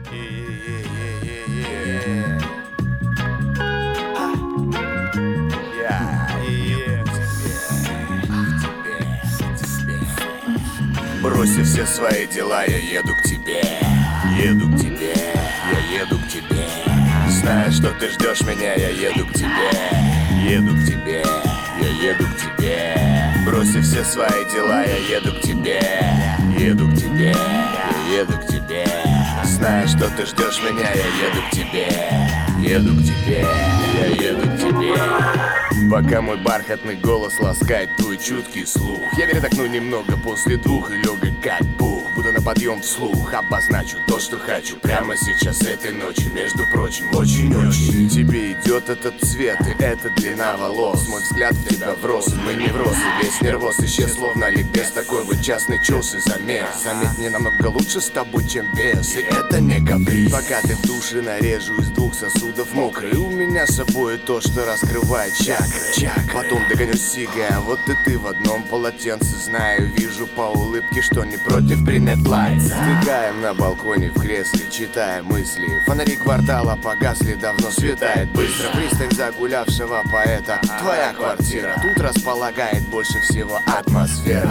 Бросив все свои дела, я еду к тебе. Еду к тебе, я еду к тебе. Зная, что ты ждешь меня, я еду к тебе. Еду к тебе, я еду к тебе. Бросив все свои дела, я еду к тебе. Еду к тебе, я еду к тебе. Зная, что ты ждешь меня, я еду к тебе. Еду к тебе, я еду к тебе. Пока мой бархатный голос ласкает твой чуткий слух, я передохну немного после двух и легок как бух. Буду на подъем вслух, обозначу то, что хочу прямо сейчас, этой ночью. Между прочим, очень-очень тебе идет этот цвет и эта длина волос. Мой взгляд в тебя врос, мы не врос, и весь нервоз исчез, словно ликбез. Такой вот частный чёс и замес. Заметь, мне намного лучше с тобой, чем без, и это не каприз. Пока ты в душе нарежу из двух сосудов мокрый, у меня с собой то, что раскрывает чакры. Потом догоню сига, а вот и ты в одном полотенце. Знаю, вижу по улыбке, что не против принять лайт. Стыгаем на балконе в кресле, читая мысли. Фонари квартала погасли, давно светает быстро. Пристань загулявшего поэта, твоя квартира. Тут располагает больше всего атмосфера.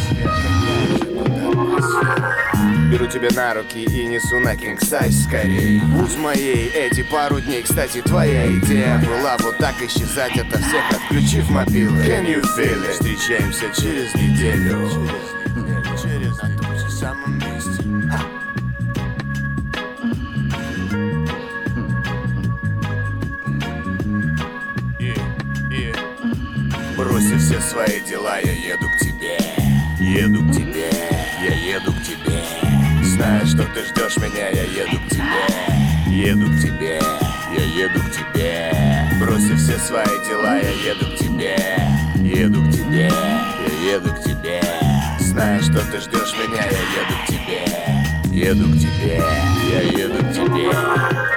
Беру тебя на руки и несу на king size скорей. Будь моей эти пару дней. Кстати, твоя идея была вот так исчезать ото всех, отключив мобилы. Can you feel it? Встречаемся через неделю. Через на том же самом месте. Бросив все свои дела, я еду к тебе. Еду к тебе, я еду к тебе. Зная, что ты ждешь меня, я еду к тебе. Еду к тебе, я еду к тебе. Бросив все свои дела, я еду к тебе. Еду к тебе, я еду к тебе. Зная, что ты ждешь меня, я еду к тебе. Еду к тебе, я еду к тебе.